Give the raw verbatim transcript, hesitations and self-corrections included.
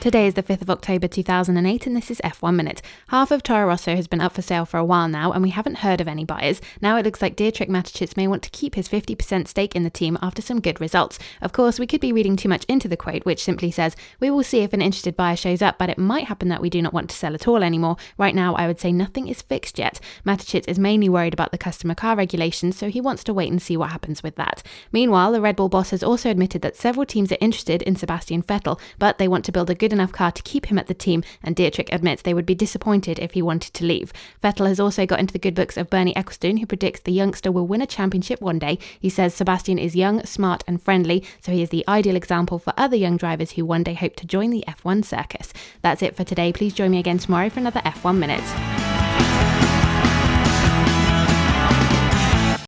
Today is the fifth of October two thousand eight and this is F one Minute. Half of Toro Rosso has been up for sale for a while now and we haven't heard of any buyers. Now it looks like Dietrich Mateschitz may want to keep his fifty percent stake in the team after some good results. Of course, we could be reading too much into the quote, which simply says, "We will see if an interested buyer shows up, but it might happen that we do not want to sell at all anymore. Right now, I would say nothing is fixed yet." Mateschitz is mainly worried about the customer car regulations, so he wants to wait and see what happens with that. Meanwhile, the Red Bull boss has also admitted that several teams are interested in Sebastian Vettel, but they want to build a good enough car to keep him at the team, and Dietrich admits they would be disappointed if he wanted to leave. Vettel has also got into the good books of Bernie Ecclestone, who predicts the youngster will win a championship one day. He says Sebastian is young, smart and friendly, so he is the ideal example for other young drivers who one day hope to join the F one circus. That's it for today. Please join me again tomorrow for another F one Minute.